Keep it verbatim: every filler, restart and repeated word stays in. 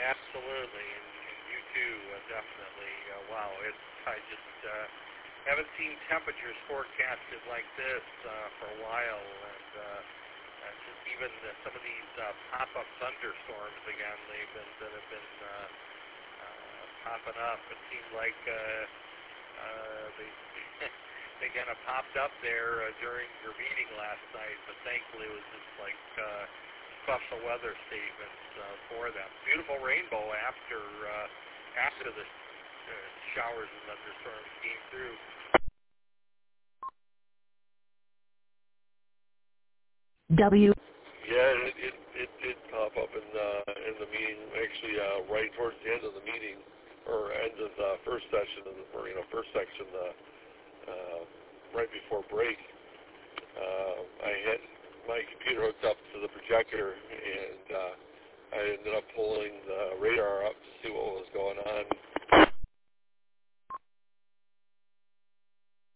absolutely, and, and you too, uh, definitely. Uh, wow, it's I just uh, haven't seen temperatures forecasted like this uh, for a while, and uh, uh, just even uh, some of these uh, pop-up thunderstorms again, they've been that have been uh, uh, popping up. It seemed like uh, uh, they they kind of popped up there uh, during your meeting last night, but thankfully it was just like uh, special weather statements uh, for them. Beautiful rainbow after uh, after the uh, showers and thunderstorms came through. W. Yeah, it it, it did pop up in uh, in the meeting. Actually, uh, right towards the end of the meeting, or end of the first session, of the, or you know, first section, uh, uh, right before break. Uh, I had my computer hooked up to the projector, and uh, I ended up pulling the